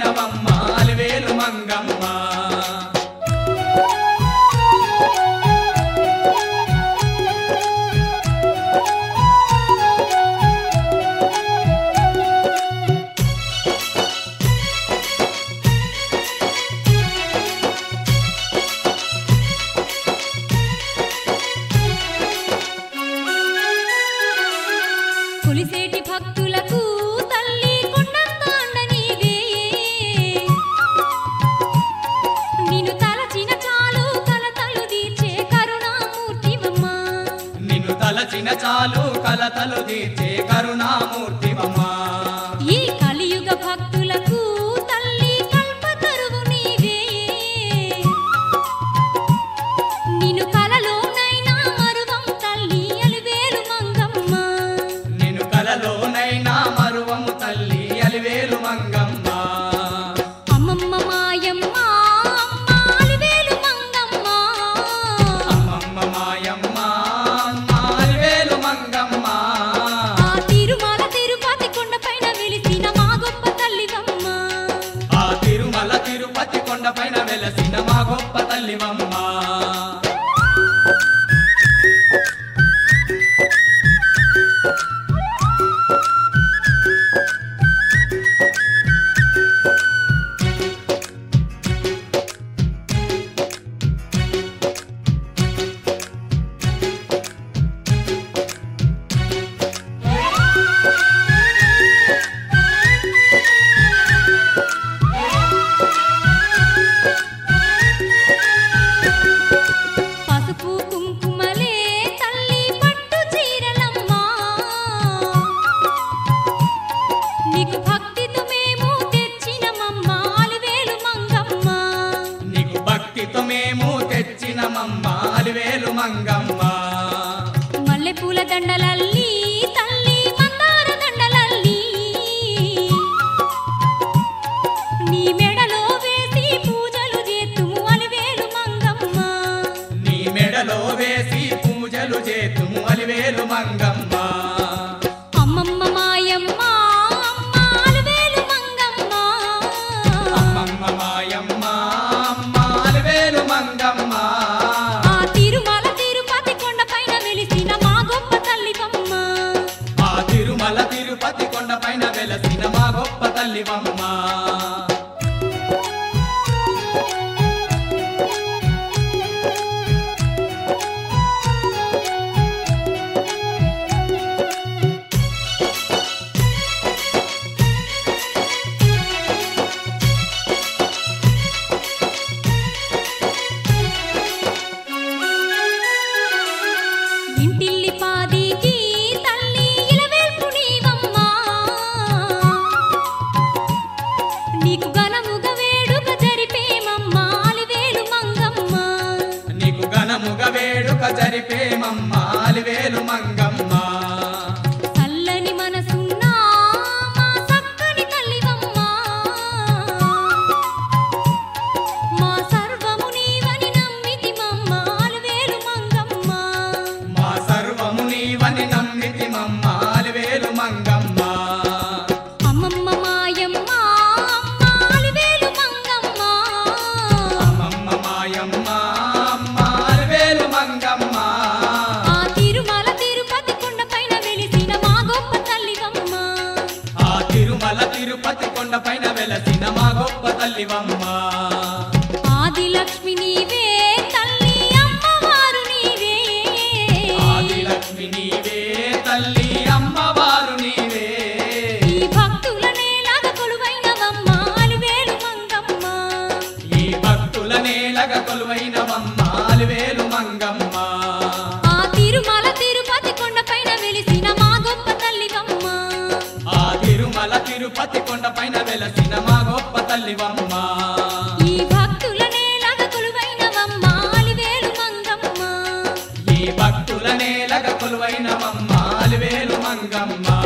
కొలువైనవమ్మ అలివేలు మంగమ్మ కొలిసేటి భక్తులకు తల్లి కొండంత అండ నీవే నిన్ను తలచిన చాలు కలతలు తీర్చే కరుణామూర్తివమ్మ నిన్ను తలచిన చాలు కలతలు తీర్చే కరుణామూర్తివమ్మ ఈ కలియుగ భక్తులకు తల్లి కల్పతరువు నీవే నిన్ను కలలోనైనా మరువం తల్లి అలివేలు మంగమ్మ నిన్ను కలలోనైనా మరువము తల్లి అలివేలు మంగమ్మ అమ్మమ్మ మాయమ్మ అమ్మ అలివేలు మంగమ్మ అమ్మమ్మ మాయమ్మ అమ్మ అలివేలు మంగమ్మ ఆ తిరుమల తిరుపతి కొండపైన వెలిసిన మా గొప్ప తల్లివమ్మ ఆ తిరుమల తిరుపతి కొండపైన వెలసిన మా గొప్ప తల్లివమ్మ పసుపు కుంకుమలే తల్లి పట్టు చీరలమ్మ నీకు భక్తితో మేము తెచ్చినమమ్మ అలివేలు మంగమ్మ నీకు భక్తితో మేము తెచ్చినమమ్మ అలివేలు మంగమ్మ మల్లెపూల దండలల్లి తల్లి మందార దండలల్లి నీ మెడలో వేసి పూజలు చేతుము అలివేలు మంగమ్మ నీ మెడలో వేసి పూజలు చేతుము అలివేలు మంగమ్మ అమ్మమ్మ మాయమ్మ అమ్మ అలివేలు మంగమ్మ అమ్మమ్మ మాయమ్మ అమ్మ అలివేలు మంగమ్మ ఆ తిరుమల తిరుపతి కొండపైన వెలిసిన మా గొప్ప తల్లివమ్మ ఆ తిరుమల తిరుపతి కొండపైన వెలసిన మా గొప్ప తల్లివమ్మ ఇంటిల్లి పాదికి తల్లి ఇలవేల్పు నీవమ్మ నీకు ఘనముగ వేడుక జరిపేమమ్మ అలివేలు మంగమ్మ నీకు ఘనముగ వేడుక జరిపేమమ్మ అలివేలు మంగమ్మ చల్లని మనసున్న మా చక్కని తల్లివమ్మ మా సర్వము నీవని నమ్మితిమమ్మ అలివేలు మంగమ్మ మా సర్వము నీవని నమ్మితిమమ్మ అలివేలు మంగమ్మ అమ్మమ్మ మాయమ్మ అమ్మ అలివేలు మంగమ్మ అమ్మమ్మ మాయమ్మ అమ్మ అలివేలు మంగమ్మ ఆ తిరుమల తిరుపతి కొండపైన వెలిసిన మా గొప్ప తల్లివమ్మ ఆ తిరుమల తిరుపతి కొండపైన వెలసిన మా గొప్ప తల్లివమ్మ ఆది లక్ష్మి నీవే తల్లి అమ్మవారు నీవే ఆదిలక్ష్మి నీవే తల్లి అమ్మవారు నీవే ఈ భక్తుల నేలగ కొలువైనవమ్మ అలివేలు మంగమ్మ ఈ భక్తుల నేలగ కొలువైనవమ్మ అలివేలు మంగమ్మ ఆ తిరుమల తిరుపతి కొండపైన వెలిసిన మా గొప్ప తల్లివమ్మ ఆ తిరుమల తిరుపతి కొండపైన వెలసిన మా గొప్ప తల్లివమ్మ ఈ భక్తుల నేలగ కొలువైనవమ్మ అలివేలు మంగమ్మ ఈ భక్తుల నేలగ కొలువైనవమ్మ అలివేలు మంగమ్మ